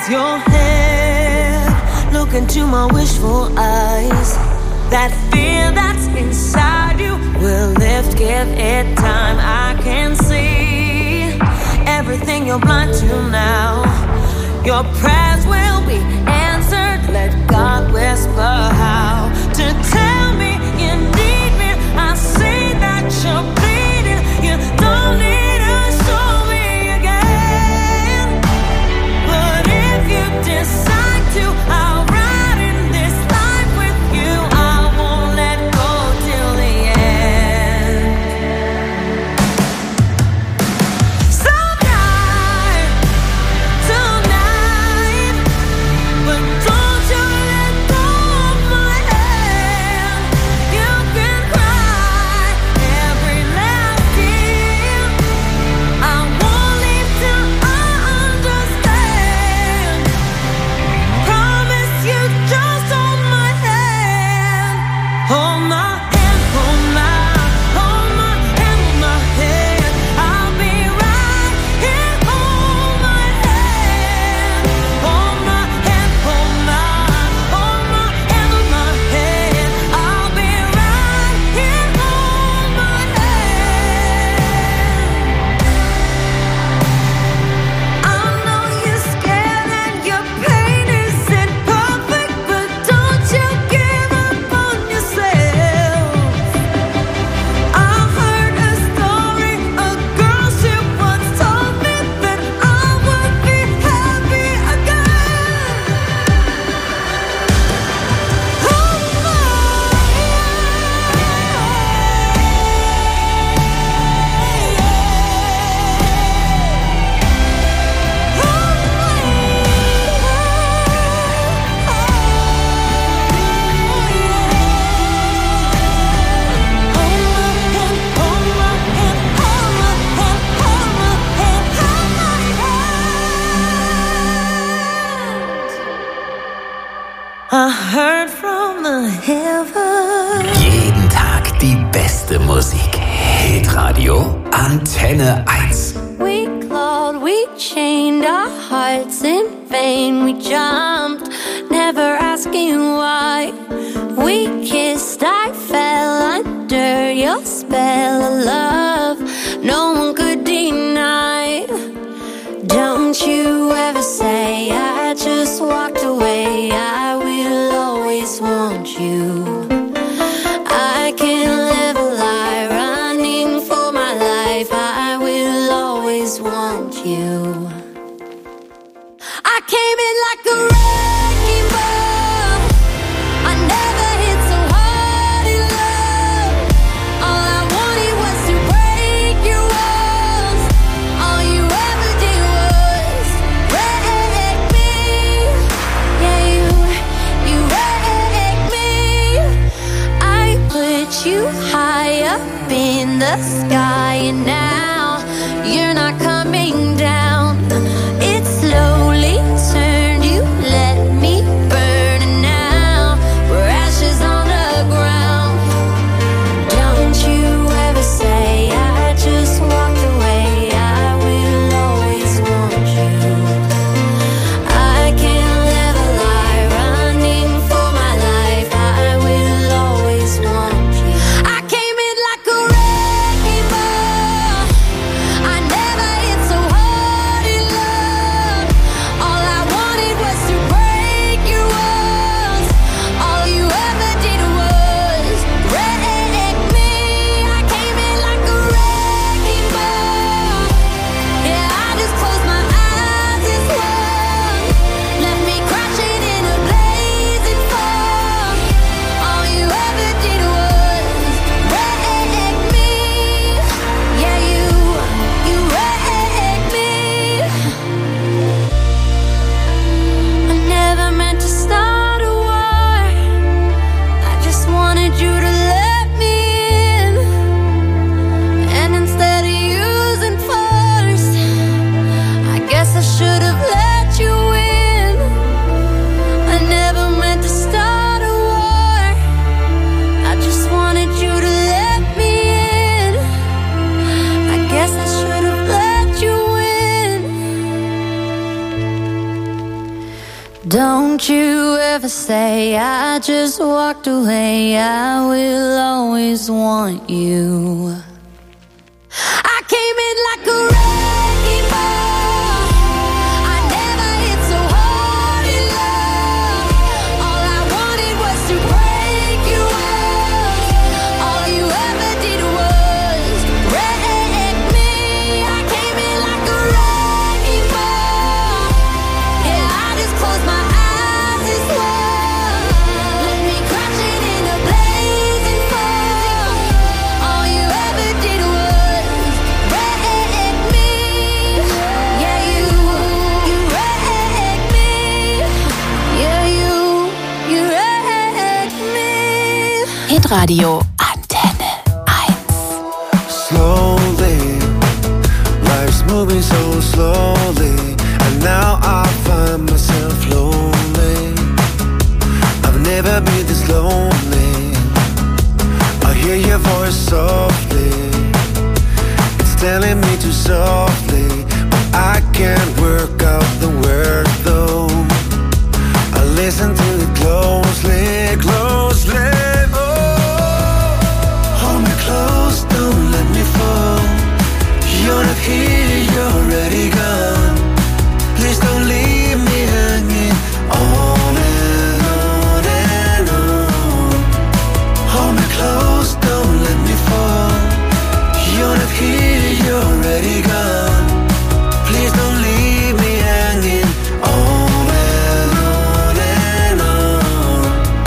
your head, look into my wishful eyes. That fear that's inside you will lift, give it time. I can see everything you're blind to now. Your prayers will be answered. Let God whisper how to tell me you need me. I see that you're bleeding. You don't need to show me again. But if you decide to, I'll ride in this life with you. I won't let go till the end. So tonight, but don't you let go of my hand. You can cry every last tear. I won't leave till I understand. Promise you, just hold my hand. Hold my hand, hold my hand, hold my hand. I'll be right here. Hold my hand, hold my hand, hold my hand. I'll be right here. Hold my hand. I know you're scared and your pain isn't perfect, but don't you give up on yourself. I heard a story, a girl she once told me that I would be happy again. Hold my I heard from the heaven. Jeden Tag die beste Musik. Hitradio Antenne 1. We clawed, we chained our hearts in vain. We jumped, never asking why. We kissed, I fell under your spell of love. No one could deny. Don't you ever say I just walked away. I will always want you. I can't live a lie, running for my life. I will always want you. I came in like a wrecking ball. I never hit so hard in love. All I wanted was to break your walls. All you ever did was wreck me. Yeah, you wrecked me. I put you high up in the sky, and now you're not coming down. It slowly turned, you let me burn, and now we're ashes on the ground. Don't you ever say I just walked away. I will always want you. I can't live a lie, running for my life. I will always want you. I came in like a wrecking ball. Don't you ever say I just walked away. I will always want you. I came in like a wrecking ball. I never hit so hard in love. All I wanted was to break you off. All you ever did was wreck me. I came in like a wrecking ball. Yeah, I just closed my eyes and swore. Let me crash it in a blazing fall. All you ever did was wreck me. Yeah, you wrecked me. Yeah, you wrecked me. Hitradio Antenne 1. Slowly, life's moving so slowly, and now I find myself lonely. I've never been this lonely. I hear your voice softly, it's telling me to softly, but I can't work out the word though. I listen to it closely, closely. Hold me close, don't let me fall. You're not here, you're already gone. Please don't leave me hanging on and on and on. Hold me close, don't let me fall. You're not here, you're already gone. Please don't leave me hanging on and on and on.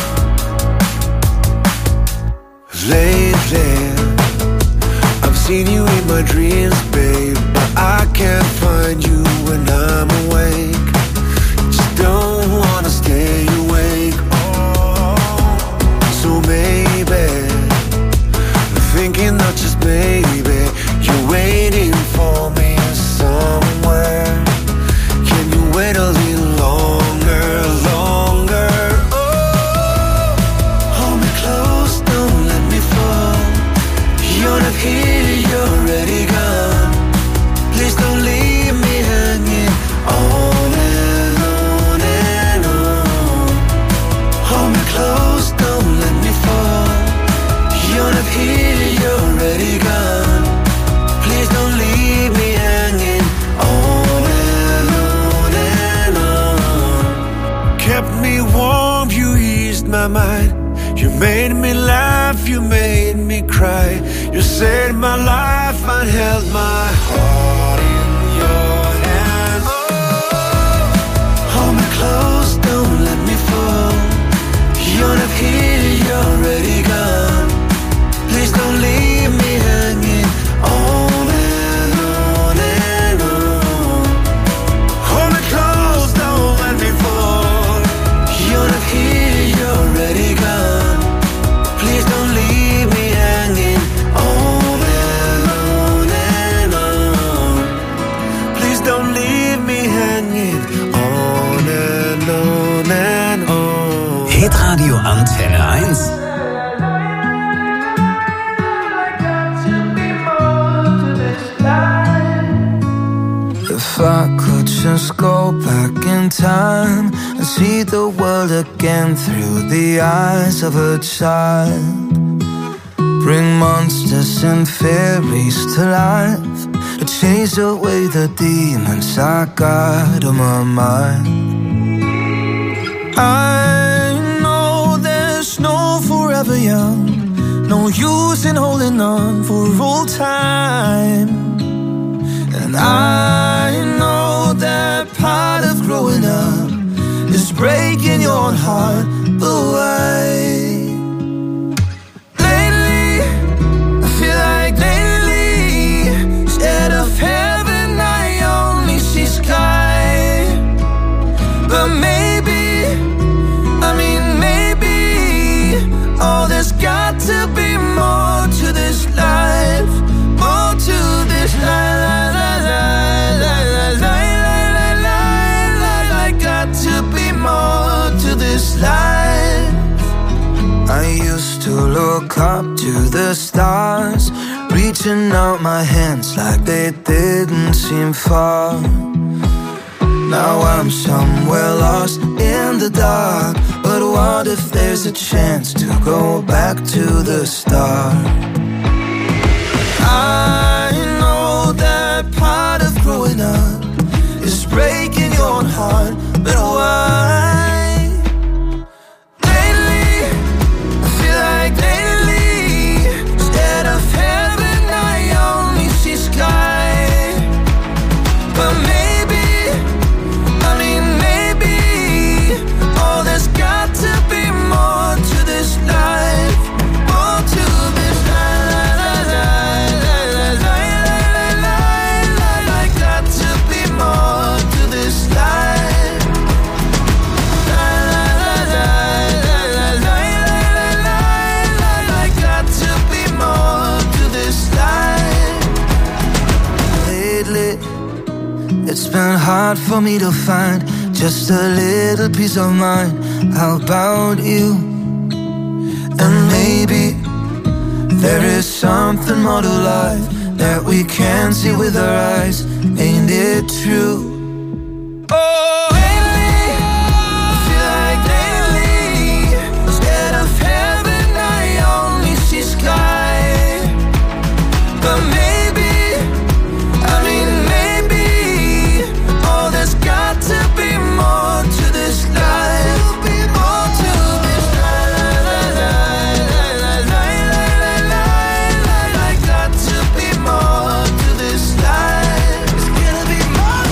Lately, I've seen you in my dreams, babe, but I can't find you when I'm awake. Just don't wanna stay awake. Oh, so maybe, thinking not just maybe, you're waiting for me somewhere. Can you wait a little longer, longer? Oh, hold me close, don't let me fall. You're not here, you're already gone. Please don't leave me hanging on and on and on. Hold me close, don't let me fall. You're not here, you're already gone. Please don't leave me hanging on and on and on. Kept me warm, you eased my mind. You made me laugh, you made me cry. You saved my life and held my heart in your hands. Hold me close, don't let me fall. You're not here, you're already gone. Please don't leave me hanging on and on and on. Hold me close, don't let me fall. You're not here, you're already gone. Please don't leave me hanging on and on and on. Please don't leave me hanging on and on and on. Hitradio Antenne 1. If I could just go back in time and see the world again through the eyes of a child, bring monsters and fairies to life, to chase away the demons I got on my mind. I know there's no forever young, no use in holding on for all time. And I know that part of growing up is breaking your heart away. Lately, I feel like instead of heaven I only see sky. But maybe, oh, there's got to be more to this life, more to this life. Got to be more to this life. I used to look up to the stars, reaching out my hands like they didn't seem far. Now I'm somewhere lost in the dark. But what if there's a chance to go back to the start? I know that part of growing up is breaking your heart, but why? Lately, I feel like instead of heaven I only see sky. But maybe, oh, there's got to be more to this life, more to this got to be more to this life. Got to be more to this life. Lately, it's been hard for me to find just a little peace of mind. How about you? And maybe there is something more to life that we can't see with our eyes. Ain't it true? Oh, lately, I feel like instead of heaven I only see sky. But maybe, oh, there's got to be more to this life, more to this got to be more to this life. It's gonna be more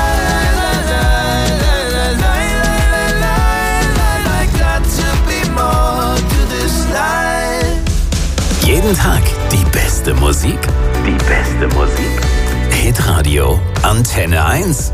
got to be more to this life. Jeden Tag die beste Musik. Die beste Musik. Hitradio Antenne 1.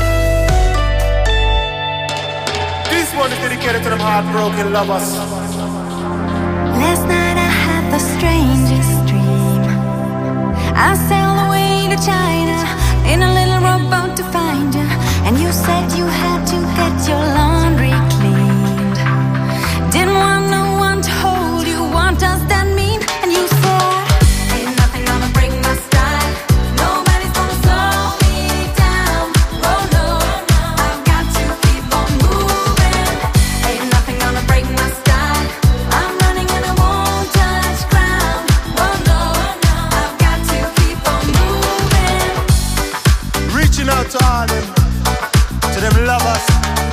This one is dedicated to them heartbroken lovers. Last night I had the strangest dream. I sailed away to China in a little rowboat to find you. And you said you had to get your laundry cleaned. Didn't want no one to hold you. What does that mean? And you said, ain't nothing gonna break my style. Nobody's gonna slow me down. Oh no, I've got to keep on moving. Ain't nothing gonna break my style. I'm running and I won't touch ground. Oh no, I've got to keep on moving. Reaching out to all them, to them lovers.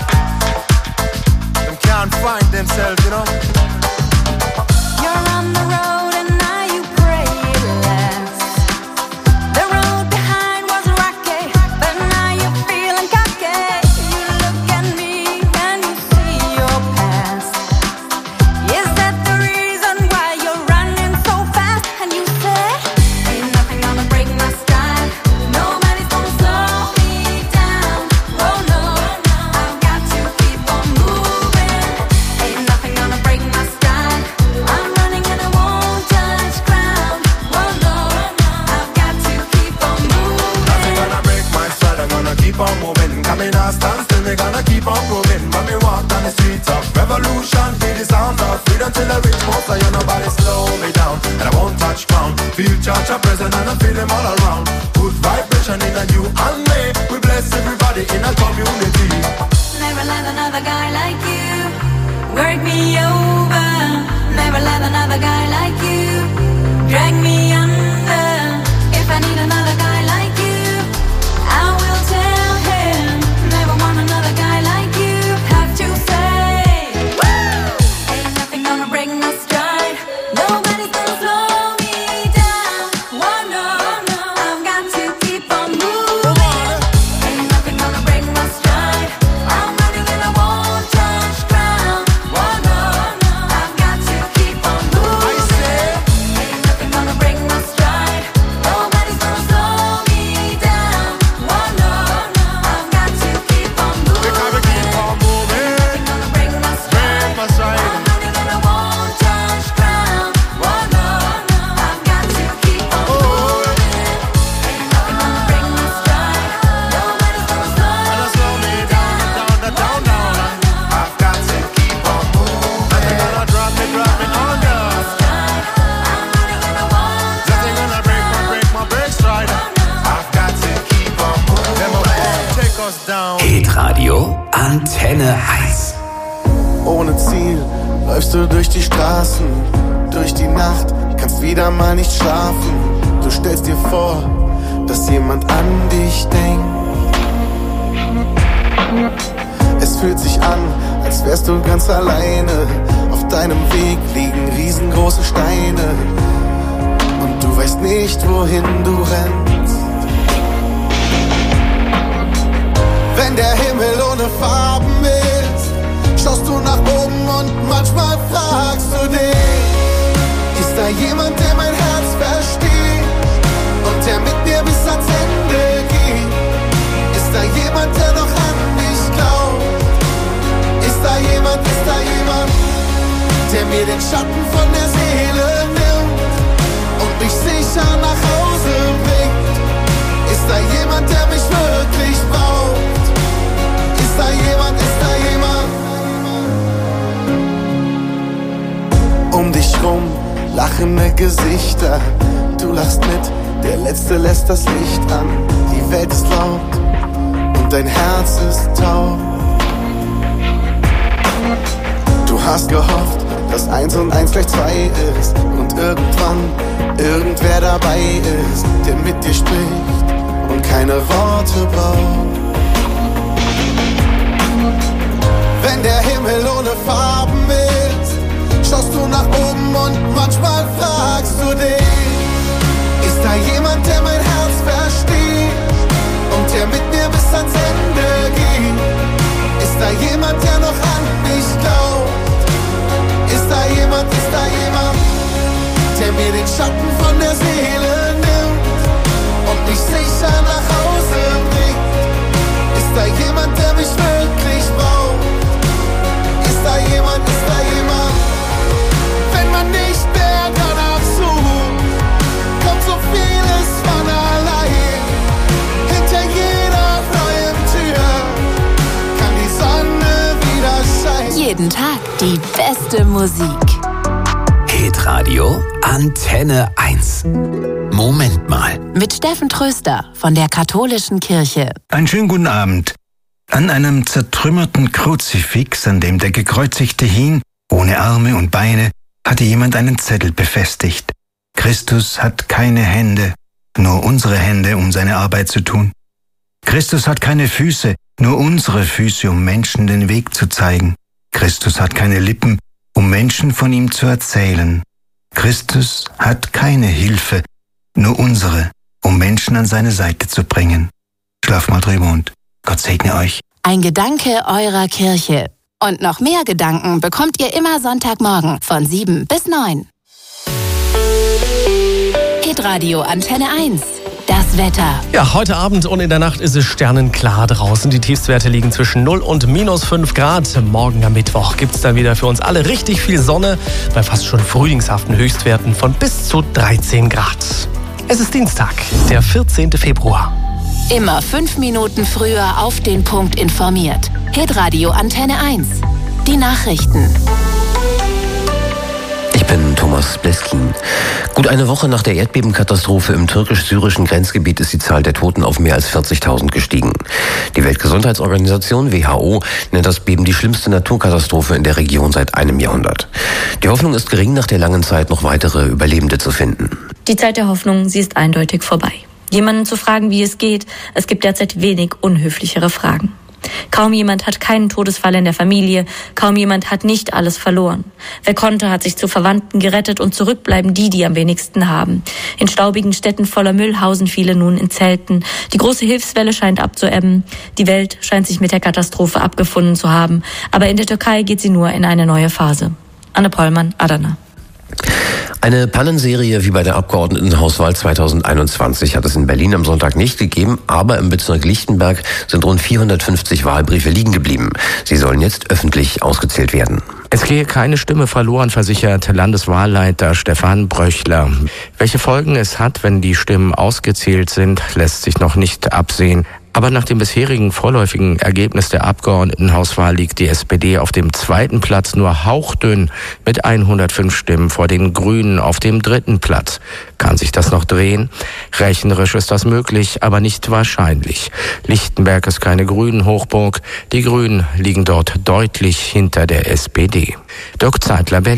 Them can't find themselves, you know. You're on the road and now you pray it lasts. The road behind was rocky, but now you're feeling cocky. You look at me and you see your past. Is that the reason why you're running so fast? And you say, ain't nothing gonna break my style. Nobody's gonna slow me down. Oh no, I've got to keep on moving. Ain't nothing gonna break my style. I'm running and I won't touch ground. Oh no, I've got to keep on moving. Nothing gonna break my stride, I'm gonna keep on moving. Come in and stand still, we gonna keep on proving. When we walk down the streets of revolution, feel the sound of freedom till I reach most. So you nobody slow me down, and I won't touch ground. Feel Church of present and I feel them all around. Good vibration in a you and me. We bless everybody in a community. Never let another guy like you work me over. Never let another guy like you drag me under. If I need another guy like you, I will tell him. Never want another guy like you. Have to say, woo! Ain't nothing gonna break my stride. Nobody's gonna slow me down. Oh no, I've got Hitradio Antenne 1. Ohne Ziel läufst du durch die Straßen, durch die Nacht, kannst wieder mal nicht schlafen. Du stellst dir vor, dass jemand an dich denkt. Es fühlt sich an, als wärst du ganz alleine. Auf deinem Weg liegen riesengroße Steine und du weißt nicht, wohin du rennst. Wenn der Himmel ohne Farben ist, schaust du nach oben und manchmal fragst du dich, ist da jemand, der mein Herz versteht und der mit mir bis ans Ende geht? Ist da jemand, der noch an mich glaubt? Ist da jemand, der mir den Schatten von der Seele nimmt und mich sicher nach Hause bringt? Ist da jemand, der mich wirklich braucht? Ist da jemand? Um dich rum lachende Gesichter, du lachst mit, der Letzte lässt das Licht an. Die Welt ist laut und dein Herz ist taub. Du hast gehofft, dass 1 und 1 gleich 2 ist und irgendwann irgendwer dabei ist, der mit dir spricht und keine Worte braucht. Wenn der Himmel ohne Farben ist, schaust du nach oben und manchmal fragst du dich, ist da jemand, der mein Herz versteht und der mit mir bis ans Ende geht? Ist da jemand, der noch an mich glaubt? Ist da jemand, der mir den Schatten von der Seele nimmt und mich sicher nach Hause bringt? Ist da jemand, der mich wirklich braucht? Ist da jemand, wenn man nicht mehr danach sucht, kommt so vieles von allein. Hinter jeder neuen Tür kann die Sonne wieder scheinen. Jeden Tag die beste Musik. Hitradio Antenne 1. Moment mal. Mit Steffen Tröster von der Katholischen Kirche. Einen schönen guten Abend. An einem zertrümmerten Kruzifix, an dem der Gekreuzigte hing, ohne Arme und Beine, hatte jemand einen Zettel befestigt. Christus hat keine Hände, nur unsere Hände, um seine Arbeit zu tun. Christus hat keine Füße, nur unsere Füße, um Menschen den Weg zu zeigen. Christus hat keine Lippen, um Menschen von ihm zu erzählen. Christus hat keine Hilfe, nur unsere, um Menschen an seine Seite zu bringen. Schlaf mal drüber und Gott segne euch. Ein Gedanke eurer Kirche. Und noch mehr Gedanken bekommt ihr immer Sonntagmorgen von 7 bis 9. Hitradio Antenne 1. Das Wetter. Ja, heute Abend und in der Nacht ist es sternenklar draußen. Die Tiefstwerte liegen zwischen 0 und -5 Grad. Morgen am Mittwoch gibt es dann wieder für uns alle richtig viel Sonne bei fast schon frühlingshaften Höchstwerten von bis zu 13 Grad. Es ist Dienstag, der 14. Februar. Immer 5 Minuten früher auf den Punkt informiert. Hitradio Antenne 1. Die Nachrichten. Ich bin Thomas Bleskin. Gut eine Woche nach der Erdbebenkatastrophe im türkisch-syrischen Grenzgebiet ist die Zahl der Toten auf mehr als 40.000 gestiegen. Die Weltgesundheitsorganisation WHO nennt das Beben die schlimmste Naturkatastrophe in der Region seit einem Jahrhundert. Die Hoffnung ist gering, nach der langen Zeit noch weitere Überlebende zu finden. Die Zeit der Hoffnung, sie ist eindeutig vorbei. Jemanden zu fragen, wie es geht, es gibt derzeit wenig unhöflichere Fragen. Kaum jemand hat keinen Todesfall in der Familie, kaum jemand hat nicht alles verloren. Wer konnte, hat sich zu Verwandten gerettet und zurückbleiben die am wenigsten haben. In staubigen Städten voller Müll hausen viele nun in Zelten. Die große Hilfswelle scheint abzuebben. Die Welt scheint sich mit der Katastrophe abgefunden zu haben. Aber in der Türkei geht sie nur in eine neue Phase. Anne Pollmann, Adana. Eine Pannenserie wie bei der Abgeordnetenhauswahl 2021 hat es in Berlin am Sonntag nicht gegeben, aber im Bezirk Lichtenberg sind rund 450 Wahlbriefe liegen geblieben. Sie sollen jetzt öffentlich ausgezählt werden. Es gehe keine Stimme verloren, versichert Landeswahlleiter Stefan Bröchler. Welche Folgen es hat, wenn die Stimmen ausgezählt sind, lässt sich noch nicht absehen. Aber nach dem bisherigen vorläufigen Ergebnis der Abgeordnetenhauswahl liegt die SPD auf dem 2. Platz nur hauchdünn mit 105 Stimmen vor den Grünen auf dem 3. Platz. Kann sich das noch drehen? Rechnerisch ist das möglich, aber nicht wahrscheinlich. Lichtenberg ist keine Grünen-Hochburg. Die Grünen liegen dort deutlich hinter der SPD. Dirk Zeitler, Berlin.